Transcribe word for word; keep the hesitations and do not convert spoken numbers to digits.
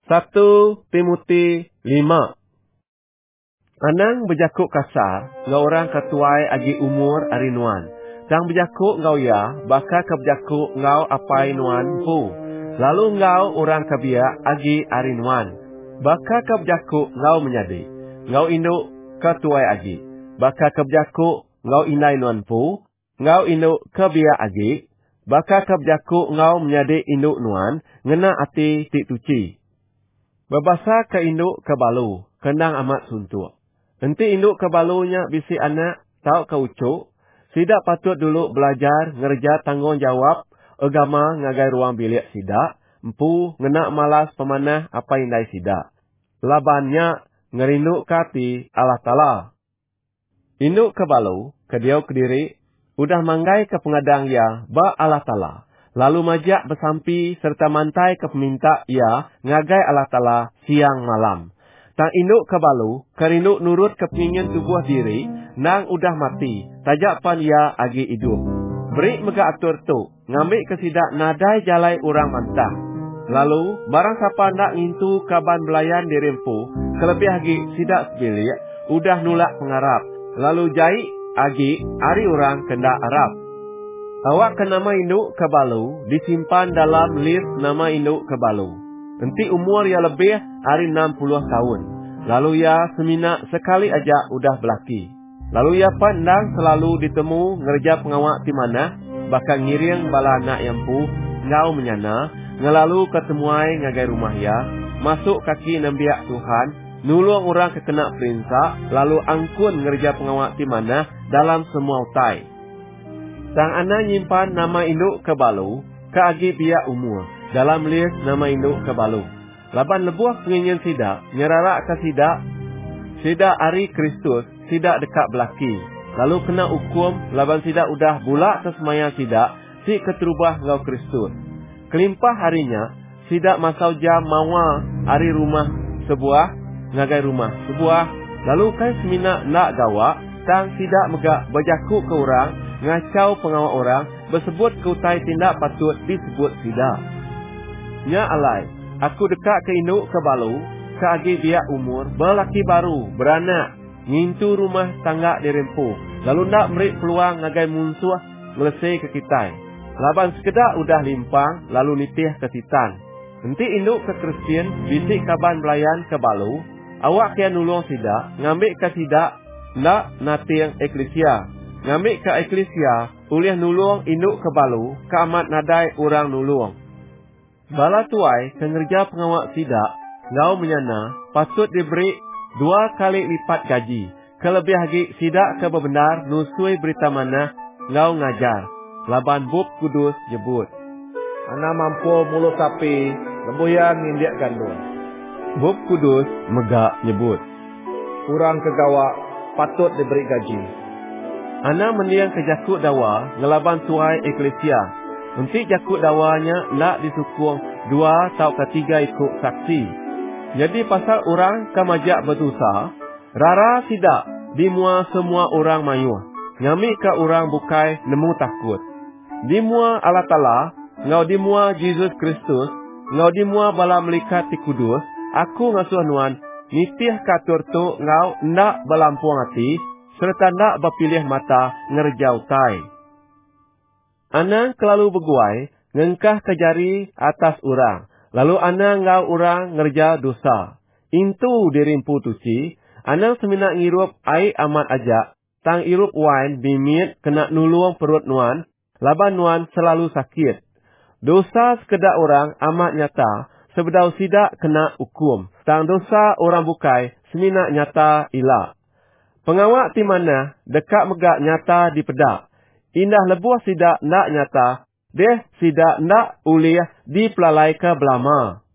satu Timotius lima. Anang berjakuk kasar, ngau orang ketuai agi umur ari nuan. Tang berjakuk ngau ya, baka ke berjakuk ngau apai nuan pu. Lalu ngau orang kabia agi ari nuan. Baka ke berjakuk ngau menyadi. Ngau induk ketuai agi. Baka ke berjakuk ngau inai nuan pu. Ngau induk kabia agi. Baka ke berjakuk ngau menyadi induk nuan, ngena ati tik tuci. Berbasa ke induk ke balu, kendang amat suntuk. Enti induk ke balunya bisi anak, tau ke ucuk. Sidak patut dulu belajar ngerja tanggungjawab agama ngagai ruang bilik sidak. Empu ngena malas pemanah apa indai sidak. Labannya ngerinduk kati Allah Ta'ala. Induk ke balu, ke diau ke diri, udah manggai ke pengadang ya ba Allah Ta'ala. Lalu majak bersampi serta mantai ke peminta ia ngagai Allah Ta'ala siang malam. Tang induk ke balu, kerinduk nurut ke pengingin tubuh diri, nang udah mati, tajak pan ia agi hidup. Beri mega atur tu, ngambil ke sidak nadai jalai orang mantah. Lalu, barang siapa nak ngintu kaban belayan dirimpu, kelebih agi sidak sebilik, udah nulak pengarap. Lalu jai agi ari orang kendak Arab. Awak ke nama induk ke balu, disimpan dalam list nama induk ke balu. Nanti umur ya lebih hari enam puluh tahun. Lalu ya seminak sekali aja udah belaki. Lalu ya pandang selalu ditemu ngerja pengawak di mana, bahkan ngiring bala anak yang pu, ngau menyana, ngelalu ketemuai ngagai rumah ya, masuk kaki nembiak Tuhan, nulung orang kekena perinsa, lalu angkun ngerja pengawak di mana dalam semua utai. Sang anak nyimpan nama induk ke balu, ke agi biak umur. Dalam list nama induk ke balu. Laban lebuah pengingin sidak, nyerarak ke sidak. Sidak ari Kristus, sidak dekat belaki. Lalu kena hukum, laban sidak udah bulak ke semaya sidak, si keterubah ngau Kristus. Kelimpah harinya, sidak masau jam mawa ari rumah sebuah, ngagai rumah sebuah. Lalu kai semina nak gawak, tang sidak megak berjakuk ke orang, ngacau pengawal orang, bersebut ke utai tindak patut disebut sidak. Nya alai, aku dekat ke induk ke balu, ke agi biak umur, berlaki baru, beranak, ngintu rumah tangga dirempuh, lalu nak merik peluang ngagai munsuh, melesai ke kitai. Laban sekedar udah limpang, lalu nitih ke titan. Nanti induk ke Kristian, bisik kaban belayan ke balu, awak kian nulung sidak, ngambil ke sidak, nak nating eklesia. Ngambil ke eklesia, ulih nulung induk ke balu, ke amat nadai orang nulung. Bala tuai kengerja pengawak sidak, ngau menyana, patut diberi dua kali lipat gaji. Kelebih lagi sidak ke bebenar nusui berita mana, ngau ngajar. Laban Bub Kudus jebut. Ana mampu mulut sapi, lembuyan nindiak gandul. Bub Kudus megak nyebut. Kurang kegawak, patut diberi gaji. Ana mendiang ke jakuk dawa, ngelaban tuai eklesia. Untuk jakuk dawanya nak disukung dua atau ketiga ikut saksi. Jadi pasal orang kamajak berdosa, rara tidak dimua semua orang mayuh. Ngamik ke orang bukai nemu takut. Dimua Allah Ta'ala, ngau dimua Yesus Kristus, ngau dimua bala melikat ti kudus, aku ngasuh nuan, nitih katur tu ngau nak belampuang hati, serta nak berpilih mata ngerjau tai. Ana kelalu berguai, ngengkah ke jari atas orang. Lalu ana ngau orang ngerja dosa. Intu dirimpu tuci, ana seminak ngirup air amat ajak. Tang irup wine bimit kena nulung perut nuan. Laban nuan selalu sakit. Dosa sekedar orang amat nyata. Sebedau sidak kena hukum. Tang dosa orang bukai seminak nyata ilah. Pengawak di mana dekat megak nyata di pedak. Indah lebuh sidak nak nyata, deh sidak nak uliah dipelalai ke belama.